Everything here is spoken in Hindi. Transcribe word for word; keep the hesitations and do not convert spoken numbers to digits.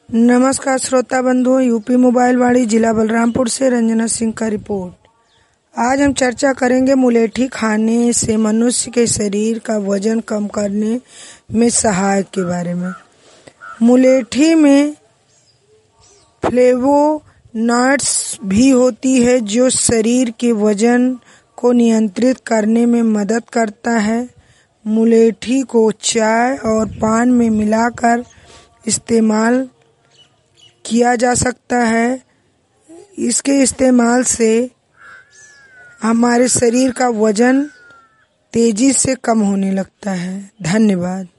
नमस्कार श्रोता बंधुओं, यूपी मोबाइल वाणी जिला बलरामपुर से रंजना सिंह का रिपोर्ट। आज हम चर्चा करेंगे मुलेठी खाने से मनुष्य के शरीर का वजन कम करने में सहायक के बारे में। मुलेठी में फ्लेवोनॉइड्स भी होती है जो शरीर के वजन को नियंत्रित करने में मदद करता है। मुलेठी को चाय और पान में मिलाकर इस्तेमाल किया जा सकता है। इसके इस्तेमाल से हमारे शरीर का वजन तेजी से कम होने लगता है। धन्यवाद।